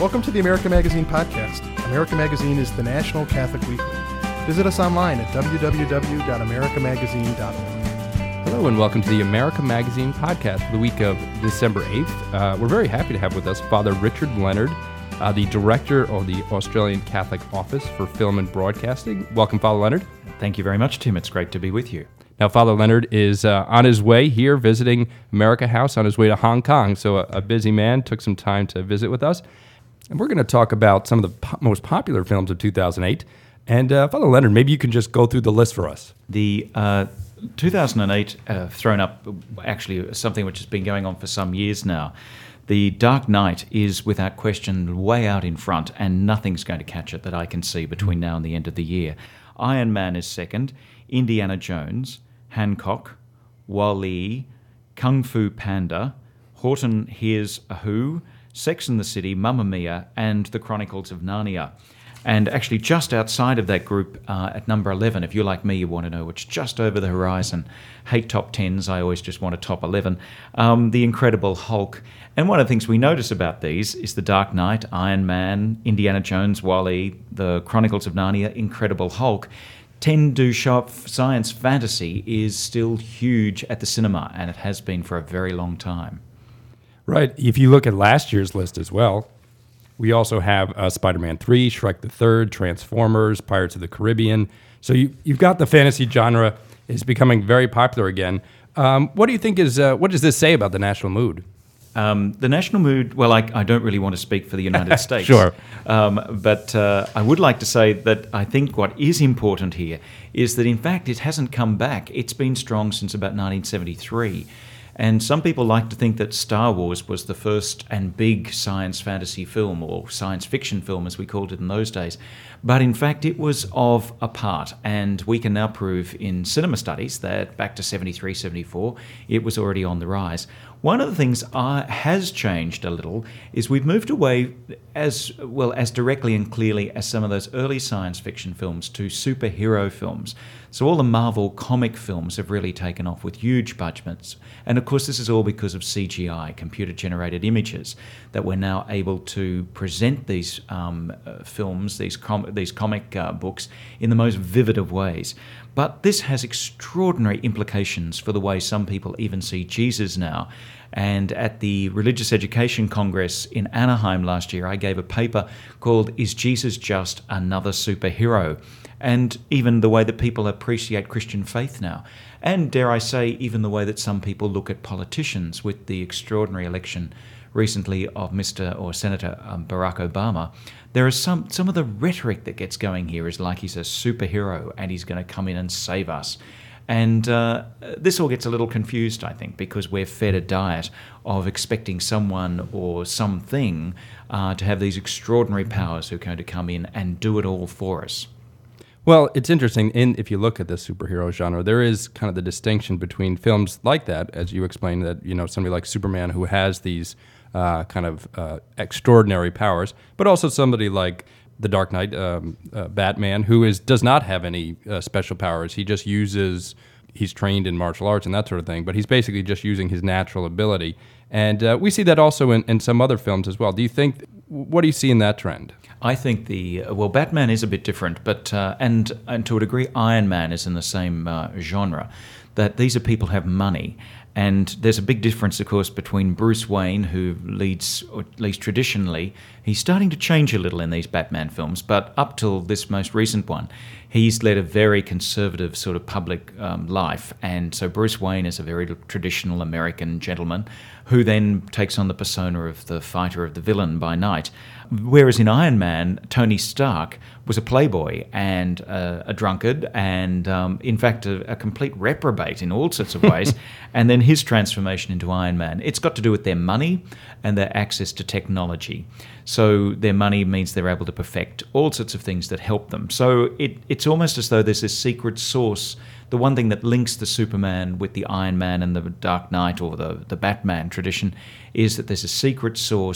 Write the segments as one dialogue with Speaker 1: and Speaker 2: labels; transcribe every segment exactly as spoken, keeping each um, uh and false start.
Speaker 1: Welcome to the America Magazine podcast. America Magazine is the national Catholic weekly. Visit us online at w w w dot america magazine dot org.
Speaker 2: Hello and welcome to the America Magazine podcast for the week of December eighth. Uh, we're very happy to have with us Father Richard Leonard, uh, the director of the Australian Catholic Office for Film and Broadcasting. Welcome, Father Leonard.
Speaker 3: Thank you very much, Tim. It's great to be with you.
Speaker 2: Now, Father Leonard is uh, on his way here visiting America House on his way to Hong Kong, so a, a busy man took some time to visit with us. And we're going to talk about some of the po- most popular films of two thousand eight. And uh, Father Leonard, maybe you can just go through the list for us.
Speaker 3: The uh, two thousand eight uh, thrown up, actually something which has been going on for some years now. The Dark Knight is without question way out in front, and nothing's going to catch it that I can see between now and the end of the year. Iron Man is second, Indiana Jones, Hancock, Wall-E, Kung Fu Panda, Horton Hears a Who, Sex and the City, Mamma Mia, and The Chronicles of Narnia. And actually just outside of that group, uh, at number eleven, if you're like me, you want to know what's just over the horizon. Hate top tens, I always just want a top eleven. Um, the Incredible Hulk. And one of the things we notice about these is The Dark Knight, Iron Man, Indiana Jones, Wall-E, The Chronicles of Narnia, Incredible Hulk tend to show up science fantasy is still huge at the cinema, and it has been for a very long time.
Speaker 2: Right. If you look at last year's list as well, we also have uh, Spider-Man three, Shrek the Third, Transformers, Pirates of the Caribbean. So you, you've got the fantasy genre is becoming very popular again. Um, what do you think is, uh, what does this say about the national mood?
Speaker 3: Um, the national mood, well, I, I don't really want to speak for the United States.
Speaker 2: Sure.
Speaker 3: Um, but uh, I would like to say that I think what is important here is that, in fact, it hasn't come back. It's been strong since about nineteen seventy-three. And some people like to think that Star Wars was the first and big science fantasy film, or science fiction film as we called it in those days. But in fact, it was of a part. And we can now prove in cinema studies that back to seventy-three, seventy-four, it was already on the rise. One of the things uh, has changed a little is we've moved away as well as directly and clearly as some of those early science fiction films to superhero films. So all the Marvel comic films have really taken off with huge budgets. And of course, this is all because of C G I, computer-generated images, that we're now able to present these um, uh, films, these, com- these comic uh, books, in the most vivid of ways. But this has extraordinary implications for the way some people even see Jesus now. And at the Religious Education Congress in Anaheim last year, I gave a paper called "Is Jesus Just Another Superhero?" And even the way that people appreciate Christian faith now. And dare I say, even the way that some people look at politicians with the extraordinary election recently of Mister or Senator um, Barack Obama. There is some, some of the rhetoric that gets going here is like he's a superhero and he's going to come in and save us. And uh, this all gets a little confused, I think, because we're fed a diet of expecting someone or something uh, to have these extraordinary powers who are going to come in and do it all for us.
Speaker 2: Well, it's interesting, in, if you look at the superhero genre, there is kind of the distinction between films like that, as you explained, that, you know, somebody like Superman who has these uh, kind of uh, extraordinary powers, but also somebody like The Dark Knight, um, uh, Batman, who is does not have any uh, special powers. He just uses, he's trained in martial arts and that sort of thing, but he's basically just using his natural ability. And uh, we see that also in, in some other films as well. Do you think, what do you see in that trend?
Speaker 3: I think the, well, Batman is a bit different, but, uh, and, and to a degree, Iron Man is in the same uh, genre, that these are people who have money. And there's a big difference, of course, between Bruce Wayne, who leads, or at least traditionally, he's starting to change a little in these Batman films, but up till this most recent one, he's led a very conservative sort of public um, life. And so Bruce Wayne is a very traditional American gentleman who then takes on the persona of the fighter, of the villain by night. Whereas in Iron Man, Tony Stark was a playboy and uh, a drunkard and, um, in fact, a, a complete reprobate in all sorts of ways. And then his transformation into Iron Man, it's got to do with their money and their access to technology. So their money means they're able to perfect all sorts of things that help them. So it, it's almost as though there's this secret source. The one thing that links the Superman with the Iron Man and the Dark Knight or the, the Batman tradition is that there's a secret source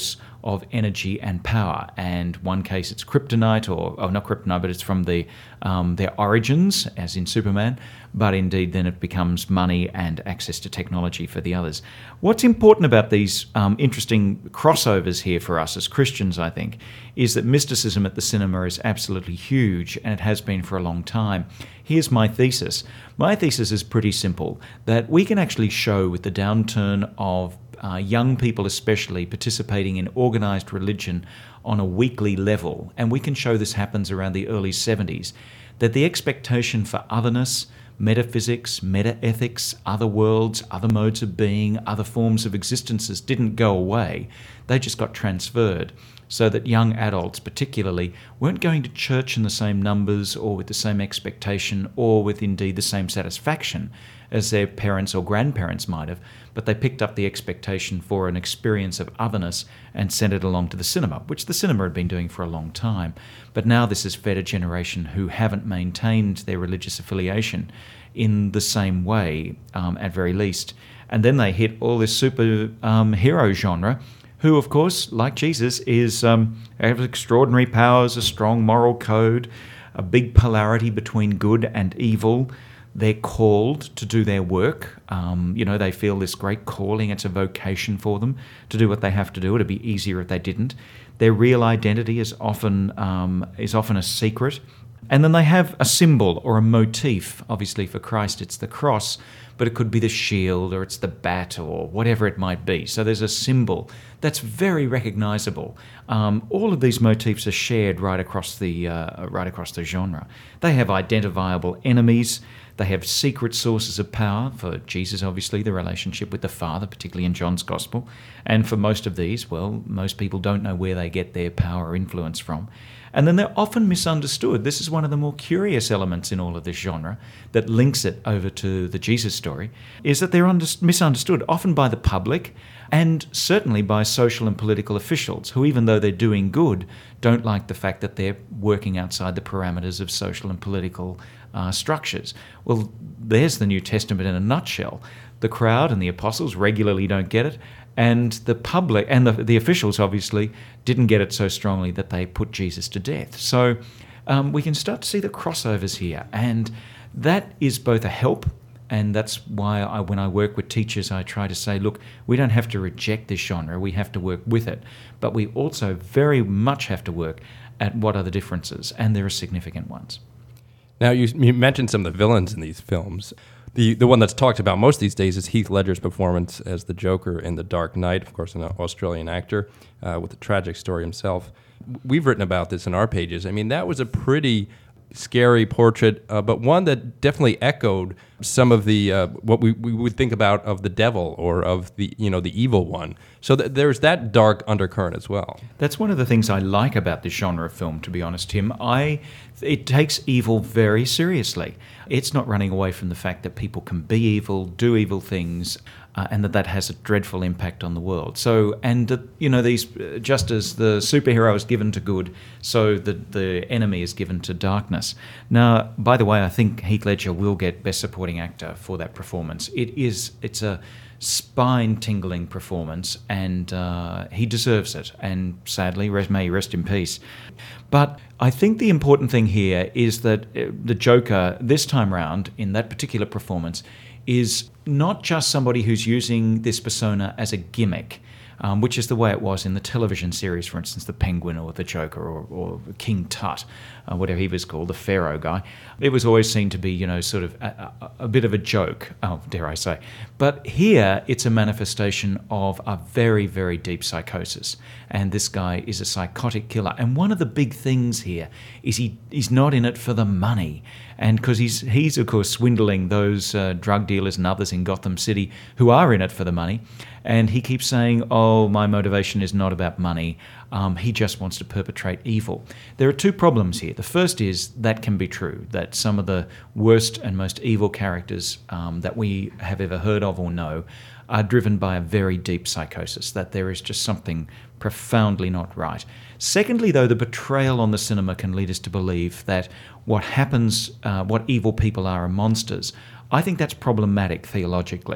Speaker 3: of energy and power. And one case it's kryptonite, or oh, not kryptonite, but it's from the um, their origins, as in Superman. But indeed, then it becomes money and access to technology for the others. What's important about these um, interesting crossovers here for us as Christians, I think, is that mysticism at the cinema is absolutely huge, and it has been for a long time. Here's my thesis. My thesis is pretty simple, that we can actually show with the downturn of uh, young people especially participating in organised religion on a weekly level, and we can show this happens around the early seventies, that the expectation for otherness, metaphysics, meta-ethics, other worlds, other modes of being, other forms of existences didn't go away. They just got transferred, so that young adults particularly weren't going to church in the same numbers or with the same expectation or with indeed the same satisfaction as their parents or grandparents might have, but they picked up the expectation for an experience of otherness and sent it along to the cinema, which the cinema had been doing for a long time. But now this has fed a generation who haven't maintained their religious affiliation in the same way, um, at very least. And then they hit all this super um, hero genre, who, of course, like Jesus, is um, have extraordinary powers, a strong moral code, a big polarity between good and evil. They're called to do their work. Um, you know, they feel this great calling. It's a vocation for them to do what they have to do. It'd be easier if they didn't. Their real identity is often um, is often a secret. And then they have a symbol or a motif. Obviously, for Christ, it's the cross, but it could be the shield or it's the bat or whatever it might be. So there's a symbol that's very recognizable. Um, all of these motifs are shared right across the uh, right across the genre. They have identifiable enemies. They have secret sources of power. For Jesus, obviously, the relationship with the Father, particularly in John's Gospel. And for most of these, well, most people don't know where they get their power or influence from. And then they're often misunderstood. This is one of the more curious elements in all of this genre that links it over to the Jesus story, is that they're under- misunderstood, often by the public and certainly by social and political officials who, even though they're doing good, don't like the fact that they're working outside the parameters of social and political uh, structures. Well, there's the New Testament in a nutshell. The crowd and the apostles regularly don't get it, and the public and the, the officials obviously didn't get it so strongly that they put Jesus to death. So um, we can start to see the crossovers here, and that is both a help, and that's why I, when I work with teachers, I try to say, look, we don't have to reject this genre, we have to work with it, but we also very much have to work at what are the differences, and there are significant ones.
Speaker 2: Now, you, you mentioned some of the villains in these films. The the one that's talked about most these days is Heath Ledger's performance as the Joker in The Dark Knight, of course, an Australian actor uh, with a tragic story himself. We've written about this in our pages. I mean, that was a pretty scary portrait, uh, but one that definitely echoed some of the uh, what we, we would think about of the devil or of the you know the evil one. So th- there's that dark undercurrent as well.
Speaker 3: That's one of the things I like about this genre of film, to be honest, Tim. I it takes evil very seriously. It's not running away from the fact that people can be evil, do evil things, uh, and that that has a dreadful impact on the world. So, and uh, you know, these uh, just as the superhero is given to good, so the the enemy is given to darkness. Now, by the way, I think Heath Ledger will get Best Supporting Actor for that performance. It is it's a spine-tingling performance, and uh, he deserves it. And sadly, rest, may he rest in peace. But I think the important thing here is that the Joker, this time round, in that particular performance, is not just somebody who's using this persona as a gimmick, um, which is the way it was in the television series, for instance, The Penguin or The Joker or, or King Tut, uh, whatever he was called, the Pharaoh guy. It was always seen to be, you know, sort of a, a, a bit of a joke, oh, dare I say. But here, it's a manifestation of a very, very deep psychosis. And this guy is a psychotic killer. And one of the big things here is he he's not in it for the money. And because he's, he's, of course, swindling those uh, drug dealers and others in Gotham City who are in it for the money. And he keeps saying, oh, my motivation is not about money. Um, he just wants to perpetrate evil. There are two problems here. The first is that can be true, that some of the worst and most evil characters um, that we have ever heard of or know are driven by a very deep psychosis, that there is just something profoundly not right. Secondly, though, the betrayal on the cinema can lead us to believe that what happens, uh, what evil people are, are monsters. I think that's problematic theologically.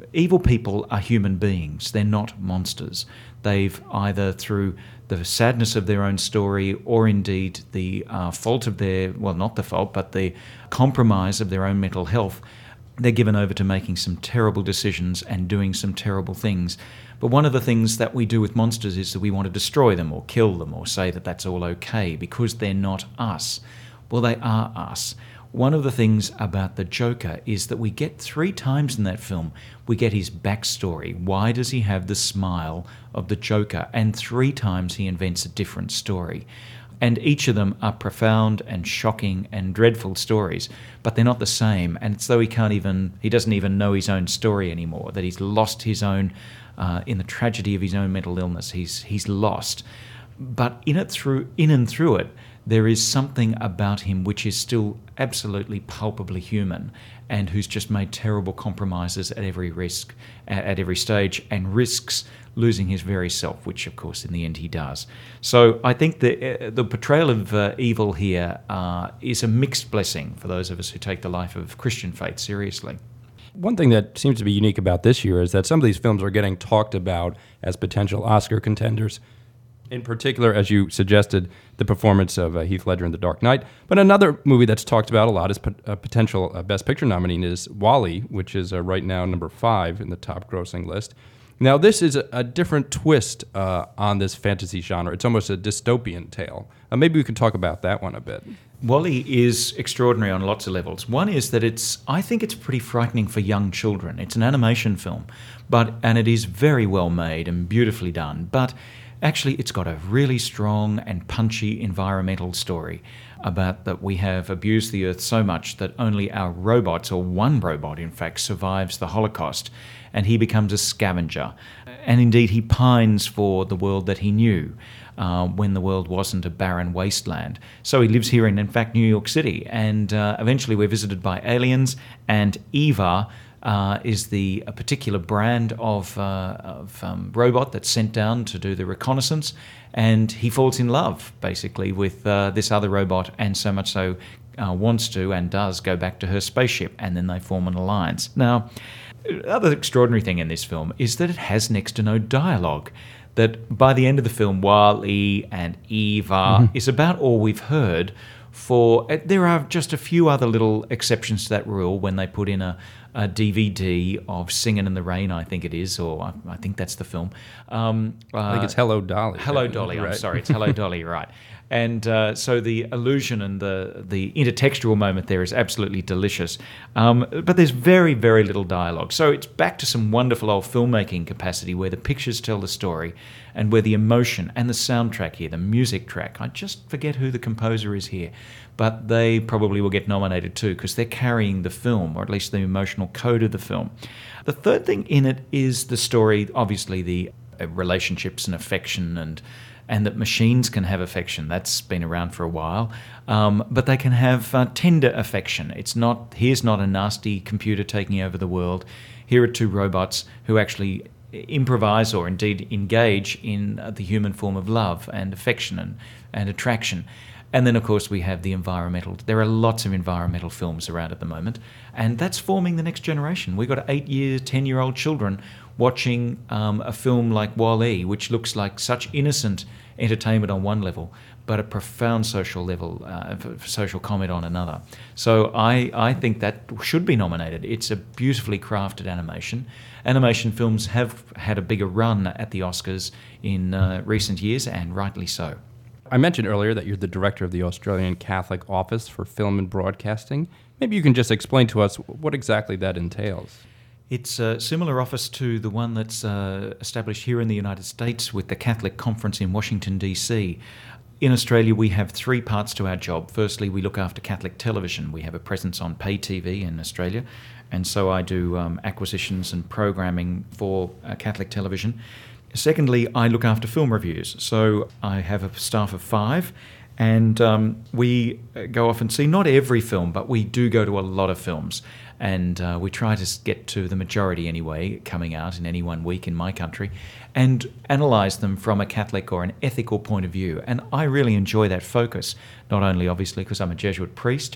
Speaker 3: evil people are human beings. They're not monsters. They've either through the sadness of their own story or indeed the uh, fault of their, well, not the fault, but the compromise of their own mental health, they're given over to making some terrible decisions and doing some terrible things. But one of the things that we do with monsters is that we want to destroy them or kill them or say that that's all okay because they're not us. Well, they are us. One of the things about the Joker is that we get three times in that film, we get his backstory. Why does he have the smile of the Joker? And three times he invents a different story. And each of them are profound and shocking and dreadful stories, but they're not the same. And it's though he can't even, he doesn't even know his own story anymore, that he's lost his own, uh, in the tragedy of his own mental illness, he's he's lost. But in it through, in and through it, there is something about him which is still absolutely palpably human and who's just made terrible compromises at every risk, at every stage, and risks losing his very self, which of course in the end he does. So I think the, uh, the portrayal of uh, evil here uh, is a mixed blessing for those of us who take the life of Christian faith seriously.
Speaker 2: One thing that seems to be unique about this year is that some of these films are getting talked about as potential Oscar contenders. In particular, as you suggested, the performance of uh, Heath Ledger in The Dark Knight. But another movie that's talked about a lot as a potential uh, Best Picture nominee is WALL-E, which is uh, right now number five in the top grossing list. Now, this is a, a different twist uh, on this fantasy genre. It's almost a dystopian tale. Uh, maybe we can talk about that one a bit.
Speaker 3: WALL-E is extraordinary on lots of levels. One is that it's, I think it's pretty frightening for young children. It's an animation film, but and it is very well made and beautifully done. But actually, it's got a really strong and punchy environmental story about that we have abused the earth so much that only our robots, or one robot in fact, survives the Holocaust, and he becomes a scavenger. And indeed, he pines for the world that he knew uh, when the world wasn't a barren wasteland. So he lives here in, in fact, New York City, and uh, eventually we're visited by aliens, and Eva Uh, is the a particular brand of, uh, of um, robot that's sent down to do the reconnaissance, and he falls in love basically with uh, this other robot, and so much so uh, wants to and does go back to her spaceship, and then they form an alliance. Now, the other extraordinary thing in this film is that it has next to no dialogue. That by the end of the film, WALL-E and Eva mm-hmm. is about all we've heard. For there are just a few other little exceptions to that rule when they put in a, a D V D of Singin' in the Rain, I think it is, or I, I think that's the film. Um, uh,
Speaker 2: I think it's Hello Dolly.
Speaker 3: Hello Dolly, right. I'm sorry, it's Hello Dolly, right. And uh, so the illusion and the, the intertextual moment there is absolutely delicious. Um, but there's very, very little dialogue. So it's back to some wonderful old filmmaking capacity where the pictures tell the story and where the emotion and the soundtrack here, the music track, I just forget who the composer is here, but they probably will get nominated too because they're carrying the film, or at least the emotional code of the film. The third thing in it is the story, obviously the uh, relationships and affection, and and that machines can have affection. That's been around for a while. Um, but they can have uh, tender affection. It's not, here's not a nasty computer taking over the world. Here are two robots who actually improvise or indeed engage in uh, the human form of love and affection and, and attraction. And then, of course, we have the environmental. There are lots of environmental films around at the moment, and that's forming the next generation. We've got eight-year, ten-year-old children watching um, a film like WALL-E, which looks like such innocent entertainment on one level, but a profound social level, uh, social comment on another. So I, I think that should be nominated. It's a beautifully crafted animation. Animation films have had a bigger run at the Oscars in uh, recent years, and rightly so.
Speaker 2: I mentioned earlier that you're the director of the Australian Catholic Office for Film and Broadcasting. Maybe you can just explain to us what exactly that entails.
Speaker 3: It's a similar office to the one that's uh, established here in the United States with the Catholic Conference in Washington, D C. In Australia, we have three parts to our job. Firstly, we look after Catholic television. We have a presence on pay T V in Australia, and so I do um, acquisitions and programming for uh, Catholic television. Secondly, I look after film reviews. So I have a staff of five, and um, we go off and see not every film, but we do go to a lot of films. And uh, we try to get to the majority anyway, coming out in any one week in my country, and analyse them from a Catholic or an ethical point of view. And I really enjoy that focus, not only obviously because I'm a Jesuit priest,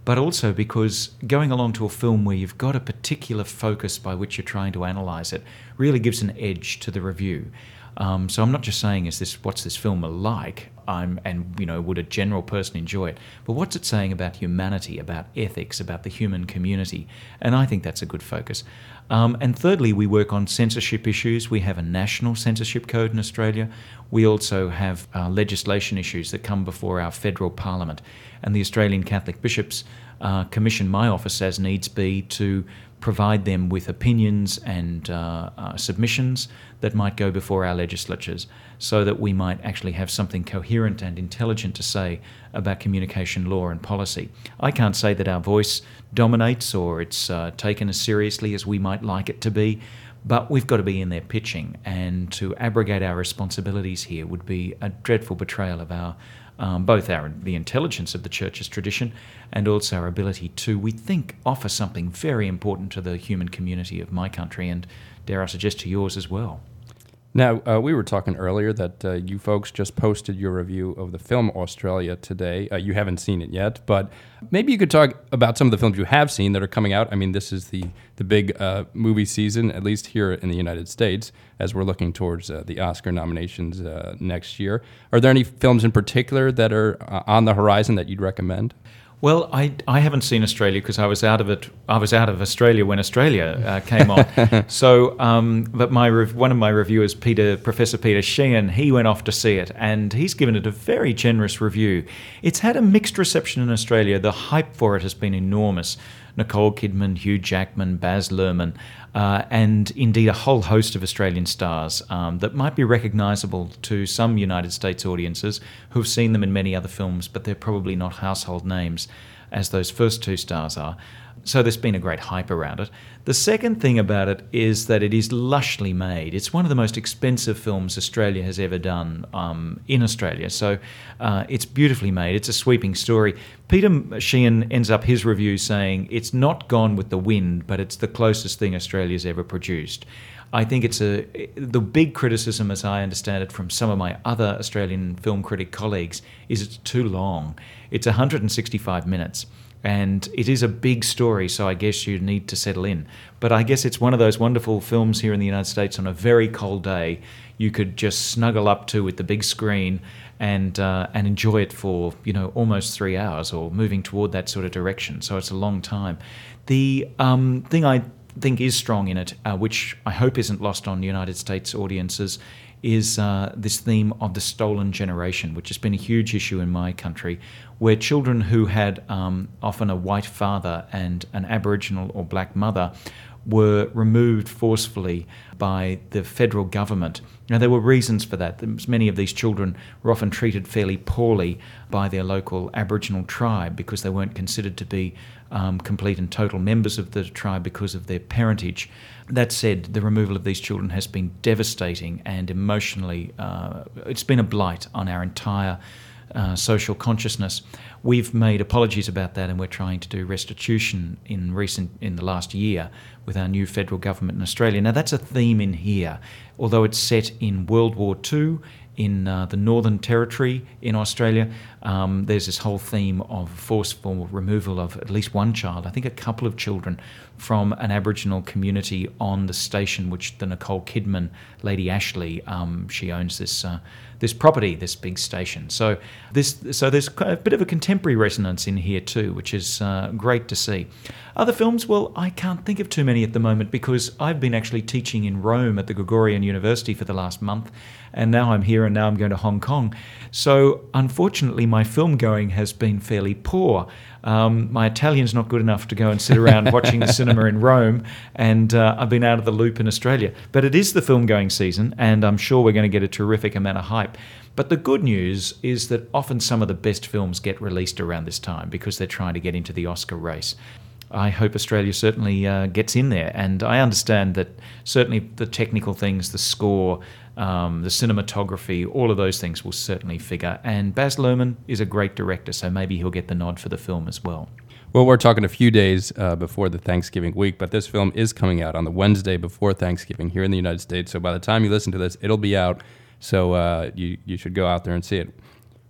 Speaker 3: but also because going along to a film where you've got a particular focus by which you're trying to analyse it really gives an edge to the review. Um, so I'm not just saying, is this what's this film like? I'm, and you know, would a general person enjoy it? But what's it saying about humanity, about ethics, about the human community? And I think that's a good focus. Um, and thirdly, we work on censorship issues. We have a national censorship code in Australia. We also have uh, legislation issues that come before our federal parliament. And the Australian Catholic Bishops uh, commission my office as needs be to provide them with opinions and uh, uh, submissions that might go before our legislatures so that we might actually have something coherent and intelligent to say about communication law and policy. I can't say that our voice dominates or it's uh, taken as seriously as we might like it to be, but we've got to be in there pitching, and to abrogate our responsibilities here would be a dreadful betrayal of our Um, both our the intelligence of the Church's tradition and also our ability to, we think, offer something very important to the human community of my country and, dare I suggest, to yours as well.
Speaker 2: Now, uh, we were talking earlier that uh, you folks just posted your review of the film Australia today. Uh, you haven't seen it yet, but maybe you could talk about some of the films you have seen that are coming out. I mean, this is the, the big uh, movie season, at least here in the United States, as we're looking towards uh, the Oscar nominations uh, next year. Are there any films in particular that are uh, on the horizon that you'd recommend?
Speaker 3: Well, I, I haven't seen Australia because I was out of it. I was out of Australia when Australia uh, came on. So, um, but my rev- one of my reviewers, Peter, Professor Peter Sheehan, he went off to see it, and he's given it a very generous review. It's had a mixed reception in Australia. The hype for it has been enormous. Nicole Kidman, Hugh Jackman, Baz Luhrmann, uh, and indeed a whole host of Australian stars um, that might be recognisable to some United States audiences who've seen them in many other films, but they're probably not household names as those first two stars are. So there's been a great hype around it. The second thing about it is that it is lushly made. It's one of the most expensive films Australia has ever done um, in Australia. So uh, it's beautifully made. It's a sweeping story. Peter Sheehan ends up his review saying it's not Gone with the Wind, but it's the closest thing Australia's ever produced. I think it's a the big criticism, as I understand it, from some of my other Australian film critic colleagues, is it's too long. It's one hundred sixty-five minutes. And it is a big story, so I guess you need to settle in. But I guess it's one of those wonderful films here in the United States on a very cold day you could just snuggle up to with the big screen and uh, and enjoy it for, you know, almost three hours or moving toward that sort of direction. So it's a long time. The um, thing I think is strong in it, uh, which I hope isn't lost on United States audiences, is uh, this theme of the stolen generation, which has been a huge issue in my country, where children who had um, often a white father and an Aboriginal or black mother were removed forcefully by the federal government. Now, there were reasons for that. Many of these children were often treated fairly poorly by their local Aboriginal tribe because they weren't considered to be um, complete and total members of the tribe because of their parentage. That said, the removal of these children has been devastating and emotionally, uh, it's been a blight on our entire uh, social consciousness. We've made apologies about that, and we're trying to do restitution in recent in the last year with our new federal government in Australia. Now, that's a theme in here, although it's set in World War Two, in uh, the Northern Territory in Australia. Um, there's this whole theme of forceful removal of at least one child, I think a couple of children, from an Aboriginal community on the station, which the Nicole Kidman, Lady Ashley, um, she owns this uh, this property, this big station. So this, so there's a bit of a contemporary resonance in here too, which is uh, great to see. Other films, well, I can't think of too many at the moment because I've been actually teaching in Rome at the Gregorian University for the last month, and now I'm here and now I'm going to Hong Kong. So unfortunately, my film going has been fairly poor. Um, my Italian's not good enough to go and sit around watching the cinema in Rome, and uh, I've been out of the loop in Australia. But it is the film going season, and I'm sure we're going to get a terrific amount of hype. But the good news is that often some of the best films get released around this time because they're trying to get into the Oscar race. I hope Australia certainly uh, gets in there, and I understand that certainly the technical things, the score, um, the cinematography, all of those things will certainly figure. And Baz Luhrmann is a great director, so maybe he'll get the nod for the film as well.
Speaker 2: Well, we're talking a few days uh, before the Thanksgiving week, but this film is coming out on the Wednesday before Thanksgiving here in the United States. So by the time you listen to this, it'll be out. So uh, you you should go out there and see it.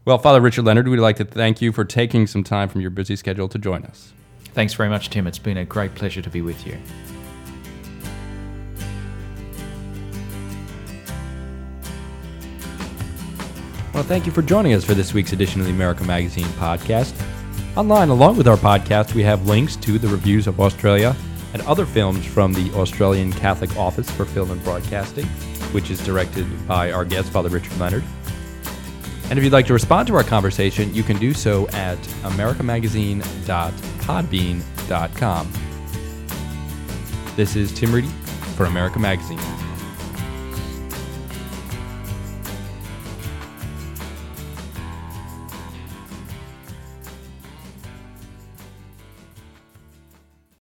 Speaker 2: Well, Father Richard Leonard, we'd like to thank you for taking some time from your busy schedule to join us.
Speaker 3: Thanks very much, Tim. It's been a great pleasure to be with you.
Speaker 2: Well, thank you for joining us for this week's edition of the America Magazine podcast. Online, along with our podcast, we have links to the reviews of Australia and other films from the Australian Catholic Office for Film and Broadcasting, which is directed by our guest, Father Richard Leonard. And if you'd like to respond to our conversation, you can do so at america magazine dot podbean dot com. This is Tim Reedy for America Magazine.